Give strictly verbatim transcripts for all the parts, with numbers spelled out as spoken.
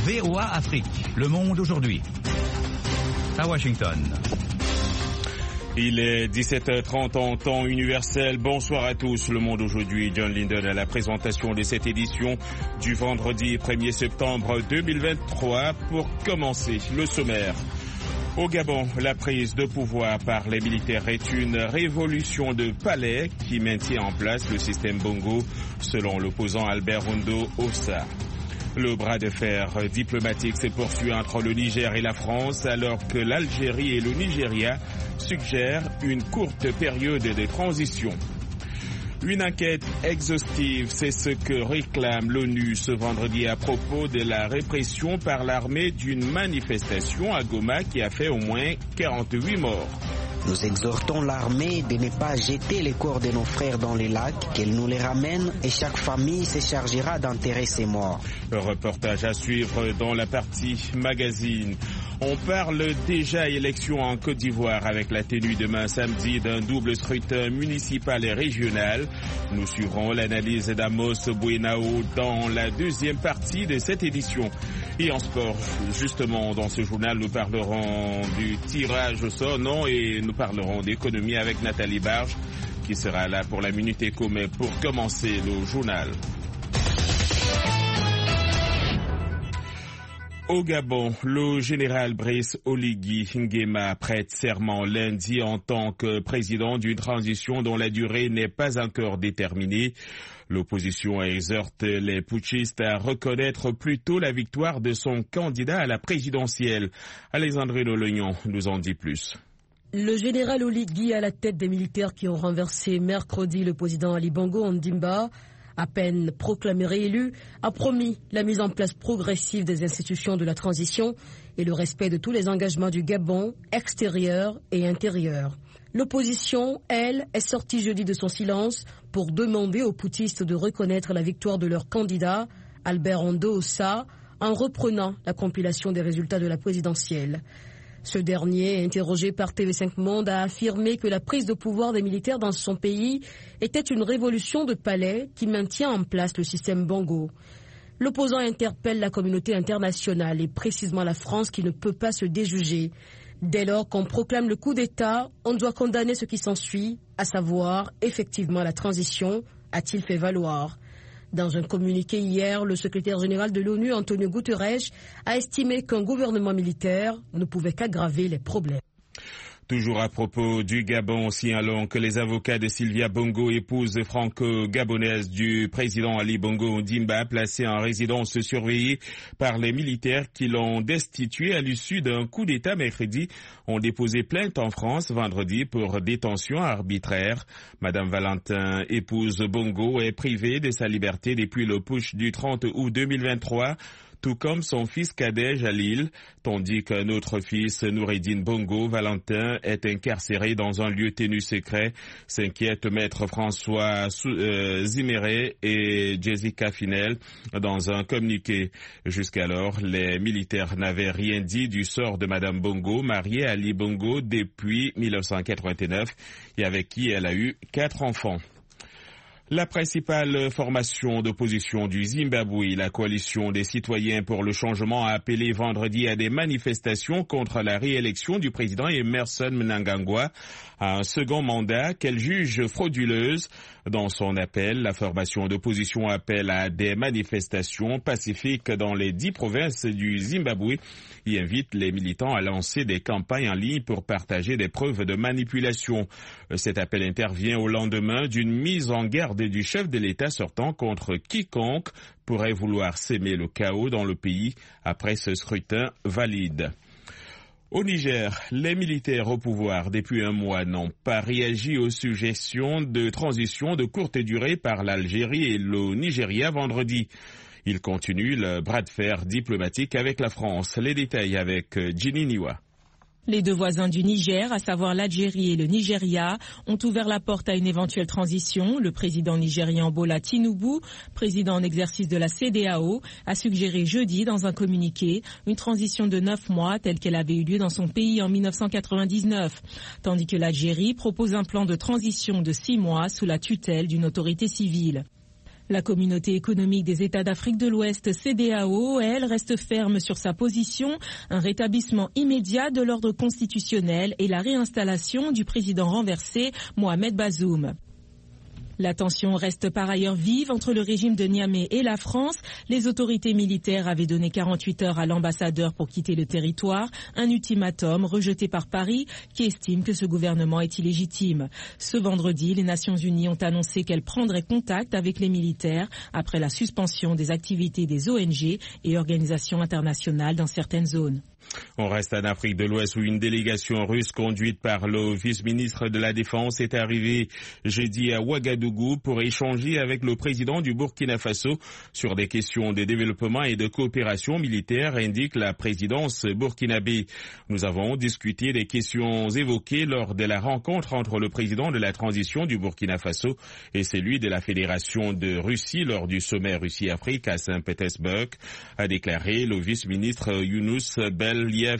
V O A Afrique, Le Monde aujourd'hui. À Washington. Il est dix-sept heures trente en temps universel. Bonsoir à tous. Le Monde aujourd'hui. John Linden à la présentation de cette édition du vendredi premier septembre deux mille vingt-trois. Pour commencer, le sommaire. Au Gabon, la prise de pouvoir par les militaires est une révolution de palais qui maintient en place le système Bongo, selon l'opposant Albert Rondo Ossa. Le bras de fer diplomatique s'est poursuivi entre le Niger et la France, alors que l'Algérie et le Nigeria suggèrent une courte période de transition. Une enquête exhaustive, c'est ce que réclame l'ONU ce vendredi à propos de la répression par l'armée d'une manifestation à Goma qui a fait au moins quarante-huit morts. Nous exhortons l'armée de ne pas jeter les corps de nos frères dans les lacs, qu'elle nous les ramène et chaque famille se chargera d'enterrer ses morts. Un reportage à suivre dans la partie magazine. On parle déjà élection en Côte d'Ivoire avec la tenue demain samedi d'un double scrutin municipal et régional. Nous suivrons l'analyse d'Amos Buenao dans la deuxième partie de cette édition. Et en sport, justement, dans ce journal, nous parlerons du tirage au sort, non, et nous parlerons d'économie avec Nathalie Barge, qui sera là pour la Minute Éco. Mais pour commencer le journal. Au Gabon, le général Brice Oligui Nguema prête serment lundi en tant que président d'une transition dont la durée n'est pas encore déterminée. L'opposition exhorte les putschistes à reconnaître plutôt la victoire de son candidat à la présidentielle. Alexandrine Olignon nous en dit plus. Le général Oligui, à la tête des militaires qui ont renversé mercredi le président Ali Bongo Ondimba, à peine proclamé réélu, a promis la mise en place progressive des institutions de la transition et le respect de tous les engagements du Gabon, extérieur et intérieur. L'opposition, elle, est sortie jeudi de son silence pour demander aux putschistes de reconnaître la victoire de leur candidat, Albert Rondo Ossa, en reprenant la compilation des résultats de la présidentielle. Ce dernier, interrogé par T V cinq Monde, a affirmé que la prise de pouvoir des militaires dans son pays était une révolution de palais qui maintient en place le système Bongo. L'opposant interpelle la communauté internationale et précisément la France qui ne peut pas se déjuger. Dès lors qu'on proclame le coup d'État, on doit condamner ce qui s'ensuit, à savoir effectivement la transition, a-t-il fait valoir. Dans un communiqué hier, le secrétaire général de l'ONU, Antonio Guterres, a estimé qu'un gouvernement militaire ne pouvait qu'aggraver les problèmes. Toujours à propos du Gabon, signalons que les avocats de Sylvia Bongo, épouse franco-gabonaise du président Ali Bongo Ondimba, placée en résidence surveillée par les militaires qui l'ont destituée à l'issue d'un coup d'État mercredi, ont déposé plainte en France vendredi pour détention arbitraire. Madame Valentin, épouse Bongo, est privée de sa liberté depuis le putsch du trente août deux mille vingt-trois. Tout comme son fils cadet Jalil, tandis qu'un autre fils, Noureddine Bongo Valentin, est incarcéré dans un lieu tenu secret, s'inquiète maître François euh, Ziméré et Jessica Finel dans un communiqué. Jusqu'alors, les militaires n'avaient rien dit du sort de Madame Bongo, mariée à Ali Bongo depuis mille neuf cent quatre-vingt-neuf et avec qui elle a eu quatre enfants. La principale formation d'opposition du Zimbabwe, la coalition des citoyens pour le changement, a appelé vendredi à des manifestations contre la réélection du président Emmerson Mnangagwa à un second mandat qu'elle juge frauduleuse. Dans son appel, la formation d'opposition appelle à des manifestations pacifiques dans les dix provinces du Zimbabwe et invite les militants à lancer des campagnes en ligne pour partager des preuves de manipulation. Cet appel intervient au lendemain d'une mise en garde du chef de l'État sortant contre quiconque pourrait vouloir s'aimer le chaos dans le pays après ce scrutin valide. Au Niger, les militaires au pouvoir depuis un mois n'ont pas réagi aux suggestions de transition de courte durée par l'Algérie et le Nigeria vendredi. Ils continuent le bras de fer diplomatique avec la France. Les détails avec Ginny Niwa. Les deux voisins du Niger, à savoir l'Algérie et le Nigeria, ont ouvert la porte à une éventuelle transition. Le président nigérian Bola Tinubu, président en exercice de la C E D E A O, a suggéré jeudi dans un communiqué une transition de neuf mois telle qu'elle avait eu lieu dans son pays en mille neuf cent quatre-vingt-dix-neuf, tandis que l'Algérie propose un plan de transition de six mois sous la tutelle d'une autorité civile. La communauté économique des États d'Afrique de l'Ouest, C D A O, elle, reste ferme sur sa position, un rétablissement immédiat de l'ordre constitutionnel et la réinstallation du président renversé, Mohamed Bazoum. La tension reste par ailleurs vive entre le régime de Niamey et la France. Les autorités militaires avaient donné quarante-huit heures à l'ambassadeur pour quitter le territoire, un ultimatum rejeté par Paris qui estime que ce gouvernement est illégitime. Ce vendredi, les Nations Unies ont annoncé qu'elles prendraient contact avec les militaires après la suspension des activités des O N G et organisations internationales dans certaines zones. On reste en Afrique de l'Ouest où une délégation russe conduite par le vice-ministre de la Défense est arrivée jeudi à Ouagadougou pour échanger avec le président du Burkina Faso sur des questions de développement et de coopération militaire, indique la présidence burkinabé. Nous avons discuté des questions évoquées lors de la rencontre entre le président de la transition du Burkina Faso et celui de la Fédération de Russie lors du sommet Russie-Afrique à Saint-Pétersbourg, a déclaré le vice-ministre Younous Bel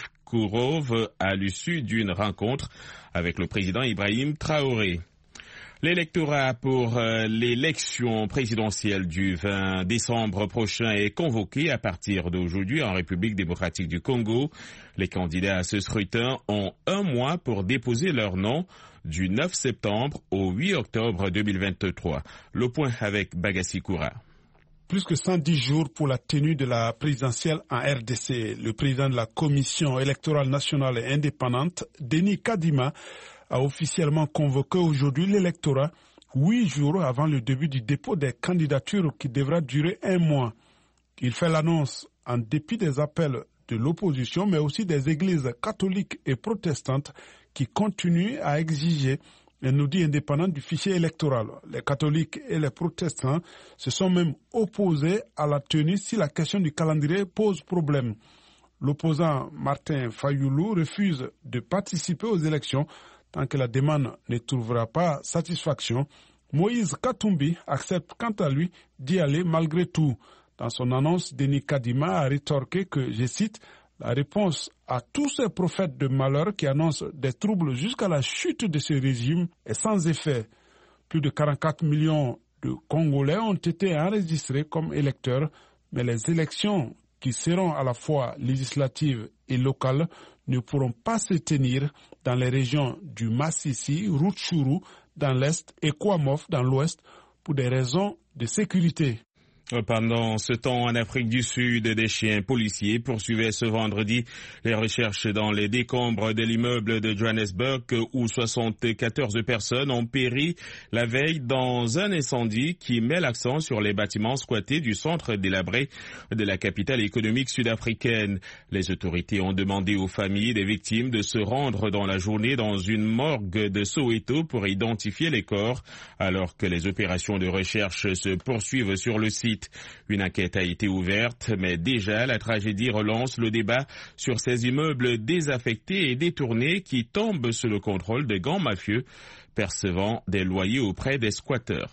Kourov à l'issue d'une rencontre avec le président Ibrahim Traoré. L'électorat pour euh, l'élection présidentielle du vingt décembre prochain est convoqué à partir d'aujourd'hui en République démocratique du Congo. Les candidats à ce scrutin ont un mois pour déposer leur nom du neuf septembre au huit octobre deux mille vingt-trois. Le point avec Bagassi Koura. Plus que cent dix jours pour la tenue de la présidentielle en R D C. Le président de la Commission électorale nationale et indépendante, Denis Kadima, a officiellement convoqué aujourd'hui l'électorat huit jours avant le début du dépôt des candidatures qui devra durer un mois. Il fait l'annonce en dépit des appels de l'opposition, mais aussi des églises catholiques et protestantes qui continuent à exiger un audit indépendant du fichier électoral. Les catholiques et les protestants se sont même opposés à la tenue si la question du calendrier pose problème. L'opposant Martin Fayoulou refuse de participer aux élections tant que la demande ne trouvera pas satisfaction. Moïse Katumbi accepte quant à lui d'y aller malgré tout. Dans son annonce, Denis Kadima a rétorqué que, je cite, la réponse à tous ces prophètes de malheur qui annoncent des troubles jusqu'à la chute de ce régime est sans effet. Plus de quarante-quatre millions de Congolais ont été enregistrés comme électeurs, mais les élections qui seront à la fois législatives et locales ne pourront pas se tenir dans les régions du Massissi, Rutshuru dans l'est et Kouamof dans l'ouest pour des raisons de sécurité. Pendant ce temps, en Afrique du Sud, des chiens policiers poursuivaient ce vendredi les recherches dans les décombres de l'immeuble de Johannesburg où soixante-quatorze personnes ont péri la veille dans un incendie qui met l'accent sur les bâtiments squattés du centre délabré de la capitale économique sud-africaine. Les autorités ont demandé aux familles des victimes de se rendre dans la journée dans une morgue de Soweto pour identifier les corps, alors que les opérations de recherche se poursuivent sur le site. Une enquête a été ouverte, mais déjà la tragédie relance le débat sur ces immeubles désaffectés et détournés qui tombent sous le contrôle de gangs mafieux percevant des loyers auprès des squatteurs.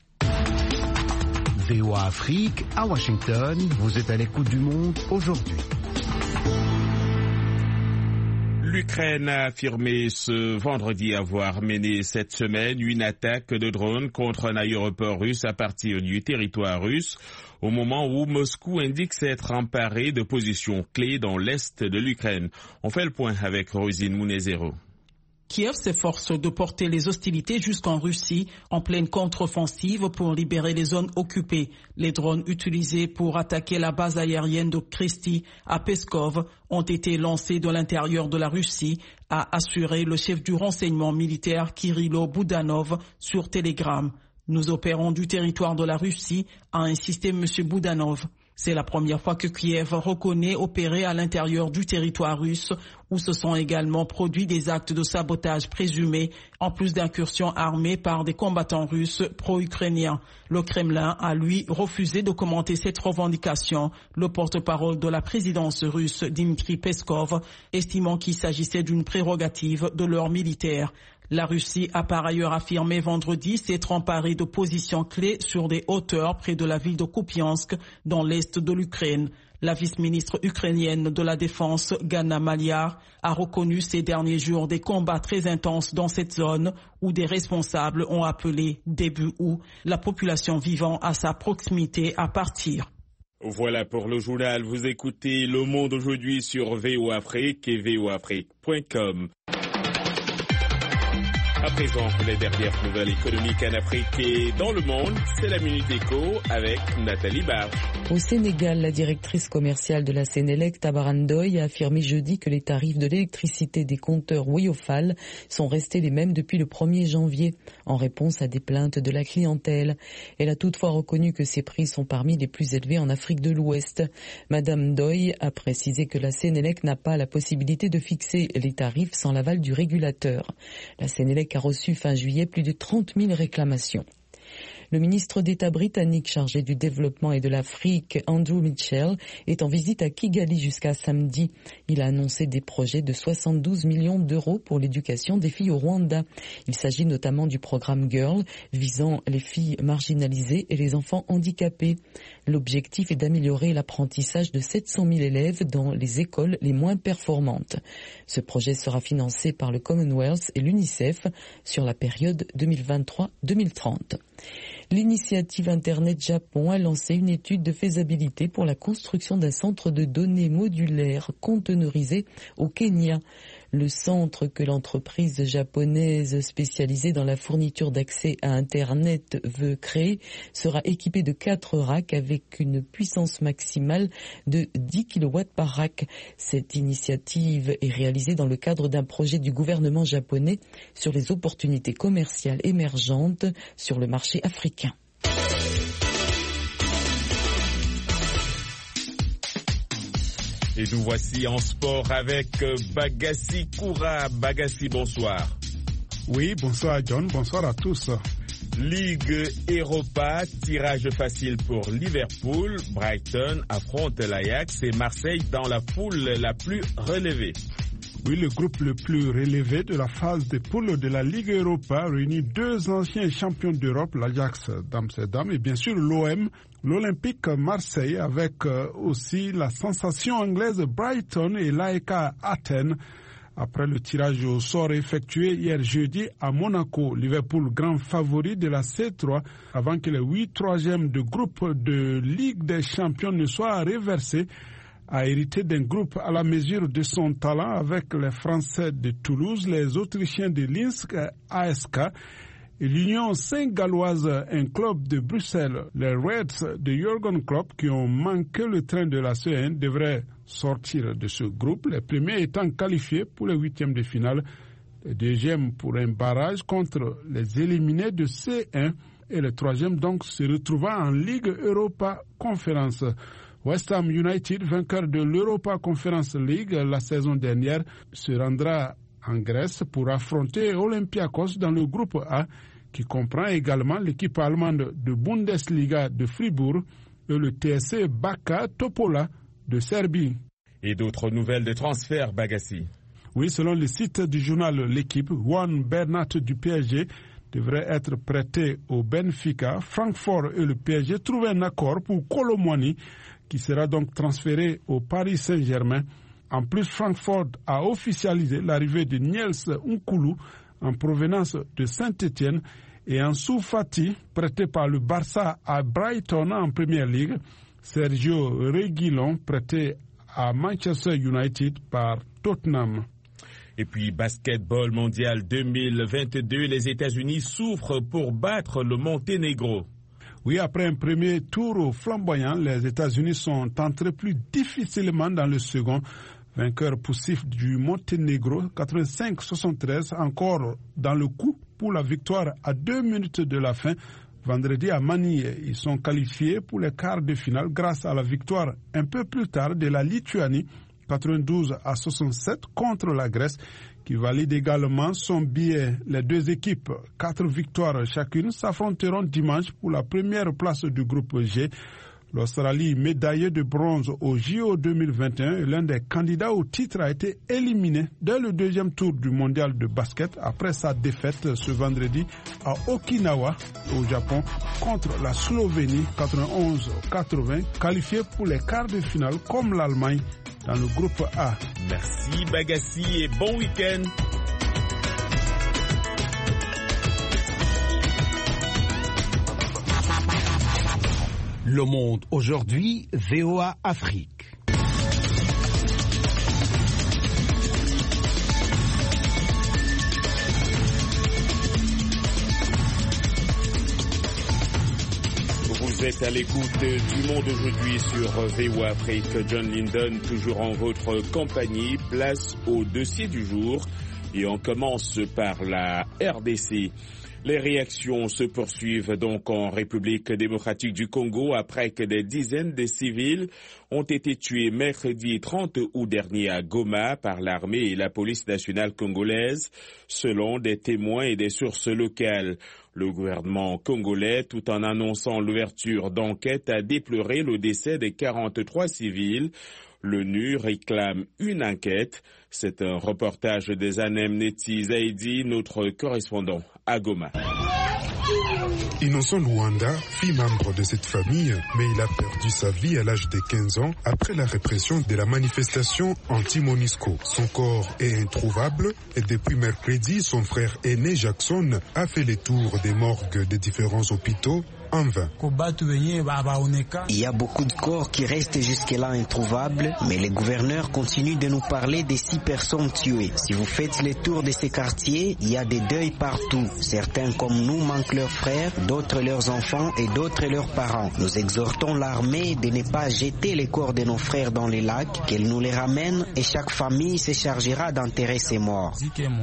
V O A Afrique, à Washington, vous êtes à l'écoute du monde aujourd'hui. L'Ukraine a affirmé ce vendredi avoir mené cette semaine une attaque de drone contre un aéroport russe à partir du territoire russe, au moment où Moscou indique s'être emparé de positions clés dans l'est de l'Ukraine. On fait le point avec Rosine Mounezero. Kiev s'efforce de porter les hostilités jusqu'en Russie en pleine contre-offensive pour libérer les zones occupées. Les drones utilisés pour attaquer la base aérienne de Krysty à Peskov ont été lancés de l'intérieur de la Russie, a assuré le chef du renseignement militaire Kirilo Boudanov sur Telegram. Nous opérons du territoire de la Russie, a insisté M. Boudanov. C'est la première fois que Kiev reconnaît opérer à l'intérieur du territoire russe, où se sont également produits des actes de sabotage présumés, en plus d'incursions armées par des combattants russes pro-ukrainiens. Le Kremlin a, lui, refusé de commenter cette revendication. Le porte-parole de la présidence russe, Dmitry Peskov, estimant qu'il s'agissait d'une prérogative de leurs militaires. La Russie a par ailleurs affirmé vendredi s'être emparée de positions clés sur des hauteurs près de la ville de Kupiansk, dans l'est de l'Ukraine. La vice-ministre ukrainienne de la Défense, Gana Maliar, a reconnu ces derniers jours des combats très intenses dans cette zone où des responsables ont appelé début août la population vivant à sa proximité à partir. Voilà pour le journal. Vous écoutez Le Monde aujourd'hui sur V O Afrique et V O Afrique point com. À présent, les dernières nouvelles économiques en Afrique et dans le monde, c'est la Minute Éco avec Nathalie Barge. Au Sénégal, la directrice commerciale de la Sénélec, Tabaran Ndoye, a affirmé jeudi que les tarifs de l'électricité des compteurs Woyofal sont restés les mêmes depuis le premier janvier, en réponse à des plaintes de la clientèle. Elle a toutefois reconnu que ces prix sont parmi les plus élevés en Afrique de l'Ouest. Madame Ndoye a précisé que la Sénélec n'a pas la possibilité de fixer les tarifs sans l'aval du régulateur. La Sénélec a reçu fin juillet plus de trente mille réclamations. Le ministre d'État britannique chargé du développement et de l'Afrique, Andrew Mitchell, est en visite à Kigali jusqu'à samedi. Il a annoncé des projets de soixante-douze millions d'euros pour l'éducation des filles au Rwanda. Il s'agit notamment du programme Girl, visant les filles marginalisées et les enfants handicapés. L'objectif est d'améliorer l'apprentissage de sept cent mille élèves dans les écoles les moins performantes. Ce projet sera financé par le Commonwealth et l'UNICEF sur la période deux mille vingt-trois deux mille trente. L'initiative Internet Japon a lancé une étude de faisabilité pour la construction d'un centre de données modulaire conteneurisé au Kenya. Le centre que l'entreprise japonaise spécialisée dans la fourniture d'accès à Internet veut créer sera équipé de quatre racks avec une puissance maximale de dix kilowatts par rack. Cette initiative est réalisée dans le cadre d'un projet du gouvernement japonais sur les opportunités commerciales émergentes sur le marché africain. Et nous voici en sport avec Bagassi Koura. Bagassi, bonsoir. Oui, bonsoir John, bonsoir à tous. Ligue Europa, tirage facile pour Liverpool. Brighton affronte l'Ajax et Marseille dans la poule la plus relevée. Oui, le groupe le plus relevé de la phase de poule de la Ligue Europa réunit deux anciens champions d'Europe, l'Ajax d'Amsterdam et bien sûr l'O M, l'Olympique Marseille, avec aussi la sensation anglaise Brighton et l'A E K Athènes. Après le tirage au sort effectué hier jeudi à Monaco, Liverpool grand favori de la C trois avant que les huit troisièmes de groupe de Ligue des Champions ne soient reversés, a hérité d'un groupe à la mesure de son talent avec les Français de Toulouse, les Autrichiens de Linz A S K et l'Union Saint-Galloise, un club de Bruxelles. Les Reds de Jürgen Klopp, qui ont manqué le train de la C un, devraient sortir de ce groupe, les premiers étant qualifiés pour les huitièmes de finale, les deuxièmes pour un barrage contre les éliminés de C un et le troisième donc se retrouvant en Ligue Europa Conference. West Ham United, vainqueur de l'Europa Conference League la saison dernière, se rendra en Grèce pour affronter Olympiakos dans le groupe A, qui comprend également l'équipe allemande de Bundesliga de Fribourg et le T S C Baka Topola de Serbie. Et d'autres nouvelles de transfert, Bagassi. Oui, selon le site du journal L'équipe, Juan Bernat du P S G devrait être prêté au Benfica. Francfort et le P S G trouvent un accord pour Kolo Muani, qui sera donc transféré au Paris Saint-Germain. En plus, Francfort a officialisé l'arrivée de Niels Nkoulou en provenance de Saint-Étienne et Ansu Fati, prêté par le Barça à Brighton en Première Ligue. Sergio Reguilon, prêté à Manchester United par Tottenham. Et puis, basketball mondial deux mille vingt-deux, les États-Unis souffrent pour battre le Monténégro. Oui, après un premier tour flamboyant, les États-Unis sont entrés plus difficilement dans le second. Vainqueur poussif du Monténégro, quatre-vingt-cinq à soixante-treize, encore dans le coup pour la victoire à deux minutes de la fin. Vendredi à Manille, ils sont qualifiés pour les quarts de finale grâce à la victoire un peu plus tard de la Lituanie, quatre-vingt-douze à soixante-sept contre la Grèce, qui valide également son billet. Les deux équipes, quatre victoires chacune, s'affronteront dimanche pour la première place du groupe G. L'Australie, médaillée de bronze au J O deux mille vingt et un, et l'un des candidats au titre, a été éliminé dès le deuxième tour du mondial de basket après sa défaite ce vendredi à Okinawa, au Japon, contre la Slovénie quatre-vingt-onze quatre-vingts, qualifiée pour les quarts de finale comme l'Allemagne dans le groupe A. Merci Bagassi et bon week-end. Le Monde aujourd'hui, V O A Afrique. Vous êtes à l'écoute du Monde aujourd'hui sur V O A Afrique. John Linden, toujours en votre compagnie. Place au dossier du jour et on commence par la R D C. Les réactions se poursuivent donc en République démocratique du Congo après que des dizaines de civils ont été tués mercredi trente août dernier à Goma par l'armée et la police nationale congolaise, selon des témoins et des sources locales. Le gouvernement congolais, tout en annonçant l'ouverture d'enquêtes, a déploré le décès de quarante-trois civils. L'ONU réclame une enquête. C'est un reportage des Anem Neti Zaidi, notre correspondant à Goma. Innocent Luanda, fille membre de cette famille, mais il a perdu sa vie à l'âge de quinze ans après la répression de la manifestation anti-Monisco. Son corps est introuvable et depuis mercredi, son frère aîné Jackson a fait les tours des morgues des différents hôpitaux en vain. Il y a beaucoup de corps qui restent jusque-là introuvables, mais les gouverneurs continuent de nous parler des six personnes tuées. Si vous faites les tours de ces quartiers, il y a des deuils partout. Certains comme nous manquent leurs frères, d'autres leurs enfants et d'autres leurs parents. Nous exhortons l'armée de ne pas jeter les corps de nos frères dans les lacs, qu'elle nous les ramène et chaque famille se chargera d'enterrer ses morts.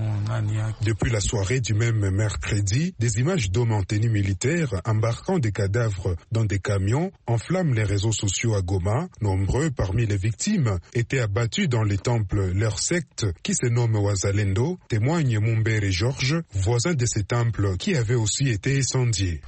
Depuis la soirée du même mercredi, des images d'hommes en tenue militaire embarquant des cadavres dans des camions enflamment les réseaux sociaux à Goma. Nombreux parmi les victimes étaient abattus dans les temples leur secte qui se nomme Wazalendo, témoigne Mumbere Georges, voisin de ces temples qui avaient aussi été incendiés.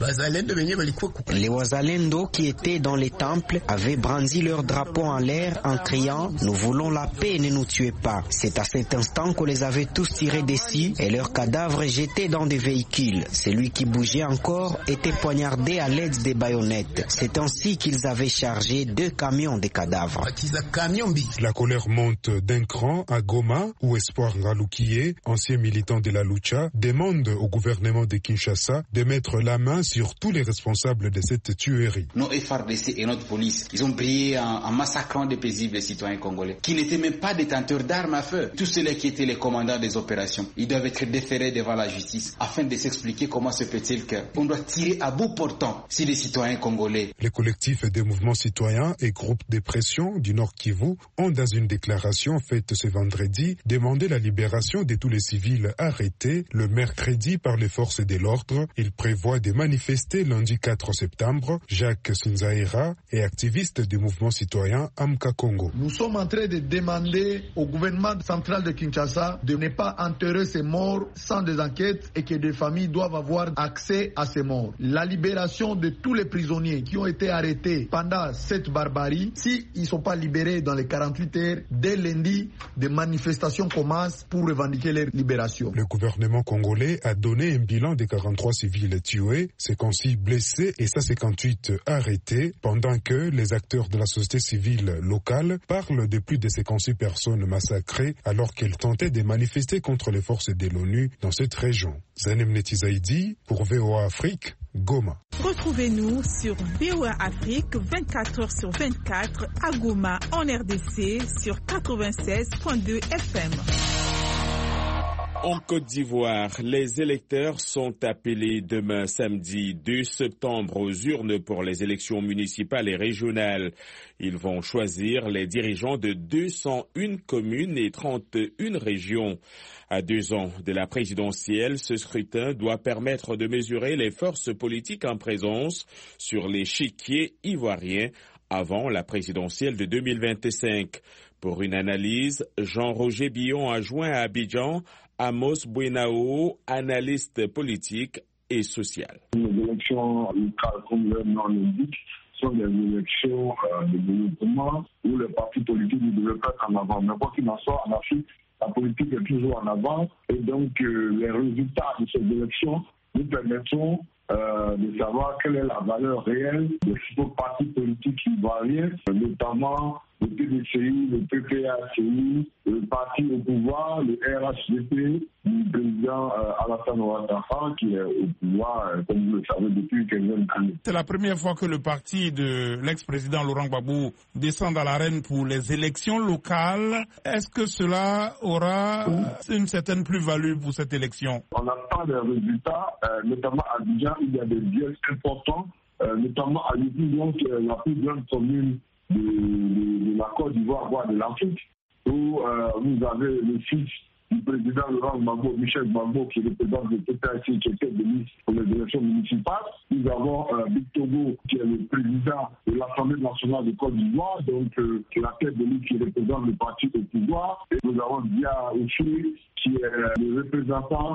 Les Wazalendo qui étaient dans les temples avaient brandi leur drapeau en l'air en criant « Nous voulons la paix, ne nous tuez pas ». C'est à cet instant qu'on les avait tous tirés dessus et leurs cadavres jetés dans des véhicules. Celui qui bougeait encore était poignardé à l'aide des baïonnettes. C'est ainsi qu'ils avaient chargé deux camions de cadavres. La colère monte d'un cran à Goma où Espoir Ngalukiye, ancien militant de la Lucha, demande au gouvernement de Kinshasa de mettre la main sur tous les responsables de cette tuerie. Nos F R D C et notre police, ils ont brillé en, en massacrant des paisibles citoyens congolais qui n'étaient même pas détenteurs d'armes à feu. Tous ceux-là qui étaient les commandants des opérations, ils doivent être déférés devant la justice afin de s'expliquer comment se peut-il qu'on doit tirer à bout portant si les citoyens congolais. Les collectifs des mouvements citoyens et groupes de pression du Nord Kivu ont, dans une déclaration faite ce vendredi, demandé la libération de tous les civils arrêtés le mercredi par les forces de l'ordre. Ils prévoient de manifester lundi quatre septembre. Jacques Sinzaira est activiste du mouvement citoyen Amka Congo. Nous sommes en train de demander au gouvernement central de Kinshasa de ne pas enterrer ces morts sans des enquêtes et que des familles doivent avoir accès à ces morts. La libération de tous les prisonniers qui ont été arrêtés pendant cette barbarie, s'ils ne sont pas libérés dans les quarante-huit heures, dès lundi, des manifestations commencent pour revendiquer leur libération. Le gouvernement congolais a donné un bilan de quarante-trois civils tués, cinquante-six blessés et cent cinquante-huit arrêtés, pendant que les acteurs de la société civile locale parlent de plus de cinquante-six personnes massacrées alors qu'elles tentaient de manifester contre les forces de l'ONU dans cette région. Zanem Neti Zaidi pour V O A Afrique, Goma. Retrouvez-nous sur V O A Afrique vingt-quatre heures sur vingt-quatre à Goma en R D C sur quatre-vingt-seize virgule deux F M. En Côte d'Ivoire, les électeurs sont appelés demain samedi deux septembre aux urnes pour les élections municipales et régionales. Ils vont choisir les dirigeants de deux cent un communes et trente et une régions. À deux ans de la présidentielle, ce scrutin doit permettre de mesurer les forces politiques en présence sur l'échiquier ivoirien avant la présidentielle de deux mille vingt-cinq. Pour une analyse, Jean-Roger Billon a joint à Abidjan Amos Buenao, analyste politique et social. Les élections locales, comme leur nom l'indique, sont des élections euh, de développement où les partis politiques ne devaient pas être en avant. Mais quoi qu'il en soit, en Afrique, la politique est toujours en avant. Et donc, euh, les résultats de ces élections nous permettront euh, de savoir quelle est la valeur réelle des partis politiques qui varient, notamment le P D C I, le P P A C I, le parti au pouvoir, le R H D P, du président euh, Alassane Ouattara, qui est au pouvoir, euh, comme vous le savez, depuis quelques années. C'est la première fois que le parti de l'ex-président Laurent Gbagbo descend à l'arène pour les élections locales. Est-ce que cela aura oui. une certaine plus-value pour cette élection? On attend des résultats, euh, notamment à Abidjan, il y a des biais importants, euh, notamment à Yopougon, qui est la plus grande commune de, de, de la Côte d'Ivoire, voire de l'Afrique, où euh, vous avez le fils du président Laurent Gbagbo, Michel Gbagbo, qui représente le P P A C, qui est tête de liste pour les élections municipales. Nous avons euh, Big Togo, qui est le président de l'Assemblée nationale de Côte d'Ivoire, donc euh, qui est la tête de liste qui représente le parti au pouvoir. Et nous avons Dia Oufé, qui est le représentant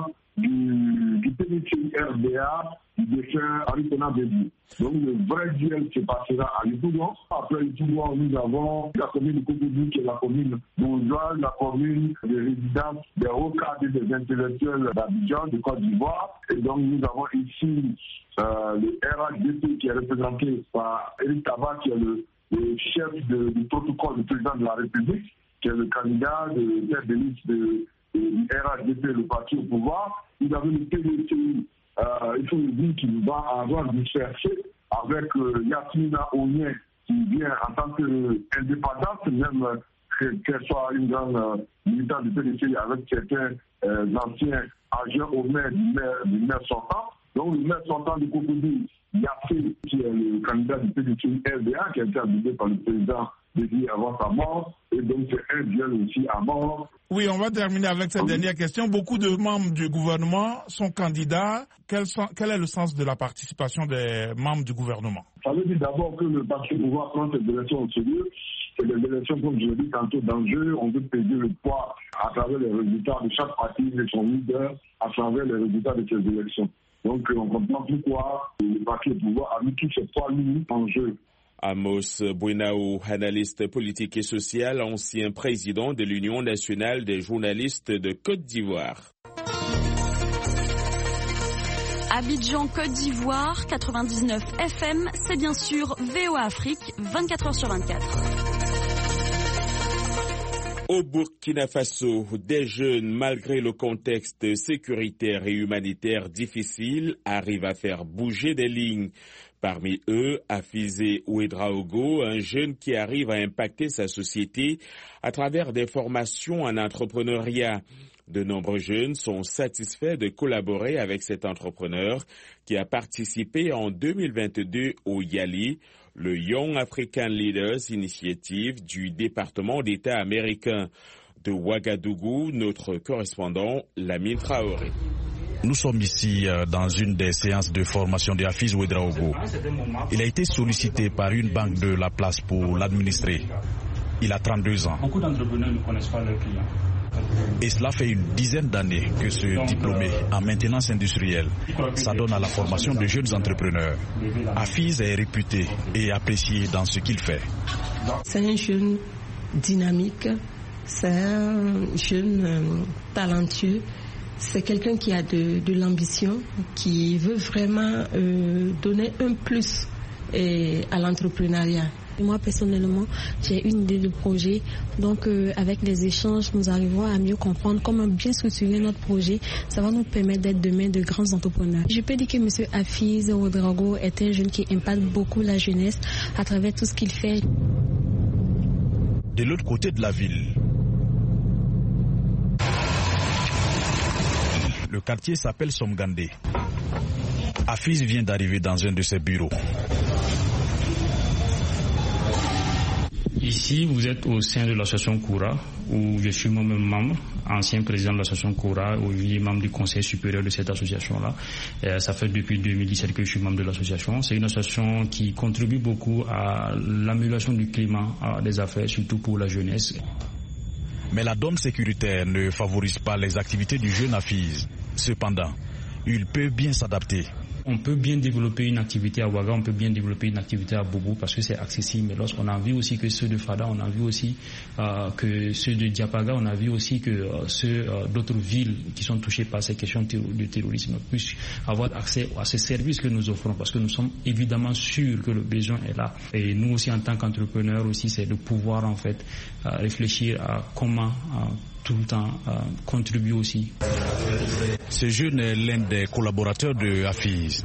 du, du P D C I R D A, du défunt Aritona Bédi. Donc le vrai duel se passera à Yopougon. Après Yopougon, nous avons la commune de Kokoudou, qui est la commune bourgeoise, la commune des résidents des hauts cadres et des intellectuels d'Abidjan, de Côte d'Ivoire. Et donc nous avons ici euh, le R H D P qui est représenté par Eric Tabat, qui est le, le chef de, du protocole du président de la République, qui est le candidat de tête de liste de du R H D P, le parti au pouvoir. Nous avons le P D C I, euh, il faut le dire qu'il va avoir dispersé avec euh, Yasmina Onien, qui vient en tant qu'indépendante, même euh, qu'elle soit une grande euh, militante du P D C I avec certains euh, anciens agents au maire du maire, du maire sortant. Donc le maire sortant du Kokoudou, Yassé, qui est le candidat du P D C I R D A, qui a été abusé par le président Bédi avant sa mort, et donc c'est un duel aussi à mort. Oui, on va terminer avec cette oui. dernière question. Beaucoup de membres du gouvernement sont candidats. Quel, sont, quel est le sens de la participation des membres du gouvernement? Ça veut dire d'abord que le parti au pouvoir prend cette élection au sérieux. C'est des élections, comme je l'ai dit tantôt, d'enjeu. On veut peser le poids à travers les résultats de chaque parti et son leader, à travers les résultats de ces élections. Donc on comprend pourquoi le parti au pouvoir a mis tous ces trois lignes en jeu. Amos Bouenao, analyste politique et social, ancien président de l'Union nationale des journalistes de Côte d'Ivoire. Abidjan, Côte d'Ivoire, quatre-vingt-dix-neuf F M, c'est bien sûr V O A Afrique, vingt-quatre heures sur vingt-quatre. Au Burkina Faso, des jeunes, malgré le contexte sécuritaire et humanitaire difficile, arrivent à faire bouger des lignes. Parmi eux, Afizé Ouedraogo, un jeune qui arrive à impacter sa société à travers des formations en entrepreneuriat. De nombreux jeunes sont satisfaits de collaborer avec cet entrepreneur qui a participé en deux mille vingt-deux au YALI, le Young African Leaders Initiative du département d'État américain. De Ouagadougou, notre correspondant Lamine Traoré. Nous sommes ici dans une des séances de formation de Hafiz Ouedraogo. Il a été sollicité par une banque de la place pour l'administrer. Il a trente-deux ans. Beaucoup d'entrepreneurs ne connaissent pas leurs clients. Et cela fait une dizaine d'années que ce Donc, diplômé euh, en maintenance industrielle s'adonne à la formation de jeunes entrepreneurs. Hafiz est réputé et apprécié dans ce qu'il fait. C'est un jeune dynamique, c'est un jeune euh, talentueux. C'est quelqu'un qui a de, de l'ambition, qui veut vraiment euh, donner un plus et, à l'entrepreneuriat. Moi, personnellement, j'ai une idée de projet. Donc, euh, avec les échanges, nous arrivons à mieux comprendre comment bien structurer notre projet. Ça va nous permettre d'être demain de grands entrepreneurs. Je peux dire que M. Hafiz Ouedraogo est un jeune qui impacte beaucoup la jeunesse à travers tout ce qu'il fait. De l'autre côté de la ville, le quartier s'appelle Somgandé. Hafiz vient d'arriver dans un de ses bureaux. Ici, vous êtes au sein de l'association Koura, où je suis moi-même membre, ancien président de l'association Koura, aujourd'hui membre du conseil supérieur de cette association-là. Et ça fait depuis deux mille dix-sept que je suis membre de l'association. C'est une association qui contribue beaucoup à l'amélioration du climat des affaires, surtout pour la jeunesse. Mais la donne sécuritaire ne favorise pas les activités du jeune Hafiz. Cependant, il peut bien s'adapter. On peut bien développer une activité à Ouaga, on peut bien développer une activité à Bobo parce que c'est accessible. Mais lorsqu'on a vu aussi que ceux de Fada, on a vu aussi euh, que ceux de Diapaga, on a vu aussi que euh, ceux euh, d'autres villes qui sont touchées par ces questions de terrorisme puissent avoir accès à ces services que nous offrons parce que nous sommes évidemment sûrs que le besoin est là. Et nous aussi en tant qu'entrepreneurs aussi, c'est de pouvoir en fait euh, réfléchir à comment euh, tout le temps euh, contribuer aussi. Ce jeune est l'un des collaborateurs de Hafiz.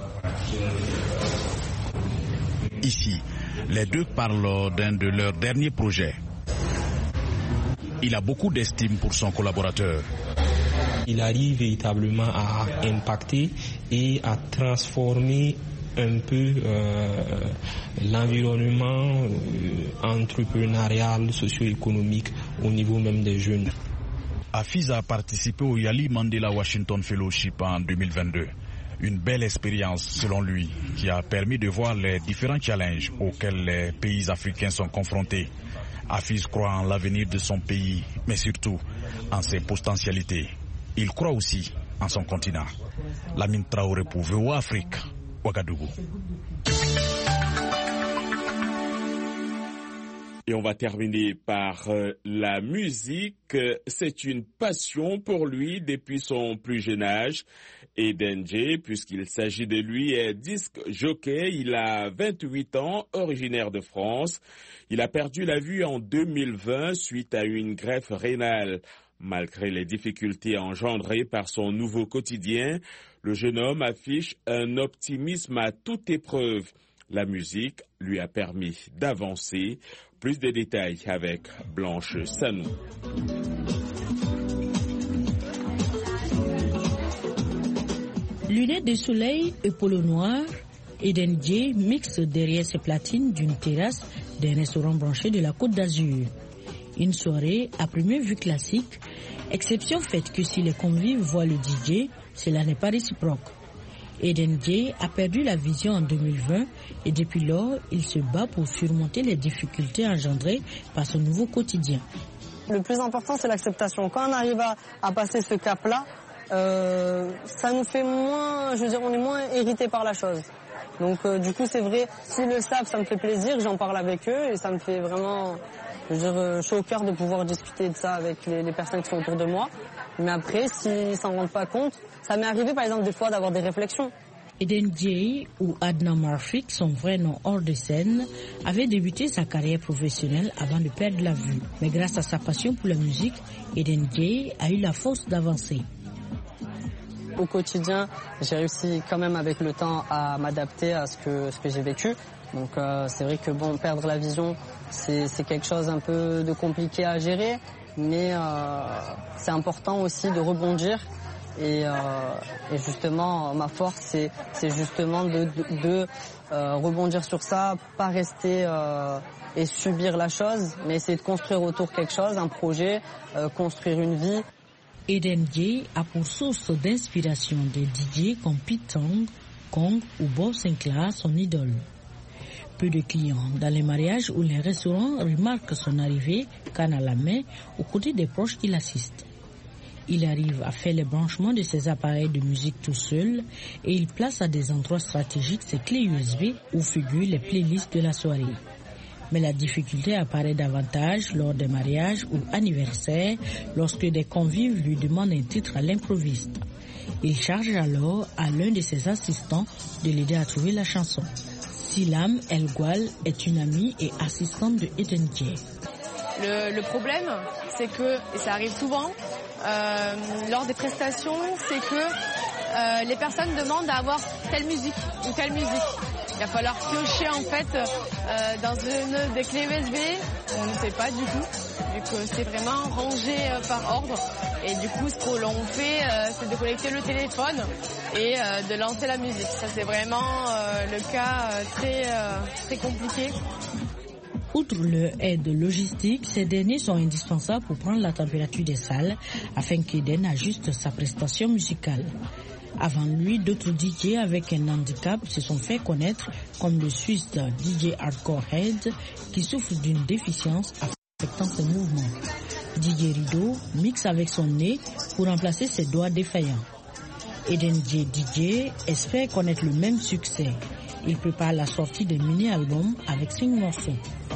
Ici, les deux parlent d'un de leurs derniers projets. Il a beaucoup d'estime pour son collaborateur. Il arrive véritablement à impacter et à transformer un peu euh, l'environnement euh, entrepreneurial, socio-économique au niveau même des jeunes. Hafiz a participé au Yali Mandela Washington Fellowship en deux mille vingt-deux. Une belle expérience selon lui qui a permis de voir les différents challenges auxquels les pays africains sont confrontés. Hafiz croit en l'avenir de son pays, mais surtout en ses potentialités. Il croit aussi en son continent. Lamine Traoré pour V O A Afrique, Ouagadougou. Et on va terminer par euh, la musique. C'est une passion pour lui depuis son plus jeune âge. Eden J, puisqu'il s'agit de lui, est disque jockey. Il a vingt-huit ans, originaire de France. Il a perdu la vue en deux mille vingt suite à une greffe rénale. Malgré les difficultés engendrées par son nouveau quotidien, le jeune homme affiche un optimisme à toute épreuve. La musique lui a permis d'avancer. Plus de détails avec Blanche Sanou. Lunettes de soleil et polo noir, Eden J mixe derrière ses platines d'une terrasse d'un restaurant branché de la Côte d'Azur. Une soirée à première vue classique, exception faite que si les convives voient le D J, cela n'est pas réciproque. Eden J a perdu la vision en deux mille vingt et depuis lors, il se bat pour surmonter les difficultés engendrées par son nouveau quotidien. Le plus important, c'est l'acceptation. Quand on arrive à, à passer ce cap-là, euh, ça nous fait moins, je veux dire, on est moins irrité par la chose. Donc euh, du coup, c'est vrai, s'ils le savent, ça me fait plaisir, j'en parle avec eux et ça me fait vraiment, je veux dire, je suis au cœur de pouvoir discuter de ça avec les, les personnes qui sont autour de moi. Mais après, s'ils ne s'en rendent pas compte, ça m'est arrivé par exemple des fois d'avoir des réflexions. Eden J ou Adnan Marfik, son vrai nom hors de scène, avait débuté sa carrière professionnelle avant de perdre la vue. Mais grâce à sa passion pour la musique, Eden J a eu la force d'avancer. Au quotidien, j'ai réussi quand même avec le temps à m'adapter à ce que, ce que j'ai vécu. Donc euh, c'est vrai que bon, perdre la vision, c'est, c'est quelque chose un peu de compliqué à gérer. Mais euh, c'est important aussi de rebondir et, euh, et justement ma force c'est, c'est justement de, de, de euh, rebondir sur ça, pas rester euh, et subir la chose, mais essayer de construire autour quelque chose, un projet, euh, construire une vie. Eden J a pour source d'inspiration des D J comme Pete Tong, Kong ou Bob Sinclair, son idole. Peu de clients dans les mariages ou les restaurants remarquent son arrivée, canne à la main, aux côtés des proches qui l'assistent. Il arrive à faire les branchements de ses appareils de musique tout seul et il place à des endroits stratégiques ses clés U S B où figurent les playlists de la soirée. Mais la difficulté apparaît davantage lors des mariages ou anniversaires lorsque des convives lui demandent un titre à l'improviste. Il charge alors à l'un de ses assistants de l'aider à trouver la chanson. Silam El Gwal est une amie et assistante de Eden J. Le, le problème, c'est que, et ça arrive souvent, euh, lors des prestations, c'est que euh, les personnes demandent à avoir telle musique ou telle musique. Il va falloir piocher en fait euh, dans une des clés U S B, on ne sait pas du tout, vu que c'est vraiment rangé euh, par ordre. Et du coup, ce que l'on fait, euh, c'est de connecter le téléphone et euh, de lancer la musique. Ça, c'est vraiment euh, le cas euh, très, euh, très compliqué. Outre leur aide logistique, ces derniers sont indispensables pour prendre la température des salles afin qu'Eden ajuste sa prestation musicale. Avant lui, d'autres D J avec un handicap se sont fait connaître comme le Suisse D J Hardcore Head qui souffre d'une déficience affectant ses mouvements. D J Rideau mixe avec son nez pour remplacer ses doigts défaillants. Eden J. D J espère connaître le même succès. Il prépare la sortie d'un mini-album avec cinq morceaux.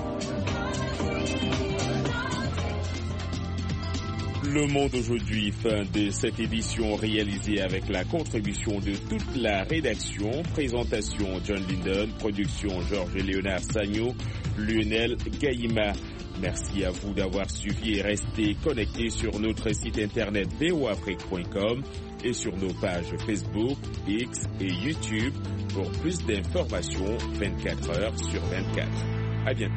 Le Monde aujourd'hui, fin de cette édition réalisée avec la contribution de toute la rédaction. Présentation John Linden, production Georges Léonard Sagno, Lionel Gaïma. Merci à vous d'avoir suivi et resté connectés sur notre site internet v o afrique point com et sur nos pages Facebook, X et YouTube pour plus d'informations vingt-quatre heures sur vingt-quatre. À bientôt.